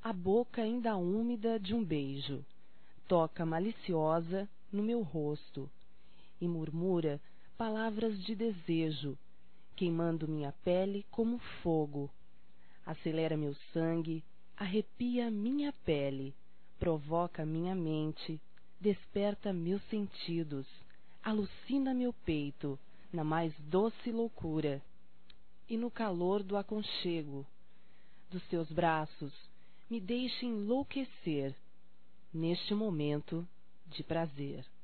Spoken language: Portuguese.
a boca ainda úmida de um beijo, toca maliciosa no meu rosto e murmura palavras de desejo, queimando minha pele como fogo. Acelera meu sangue, arrepia minha pele, provoca minha mente, desperta meus sentidos, alucina meu peito na mais doce loucura. E no calor do aconchego dos teus braços me deixe enlouquecer neste momento de prazer.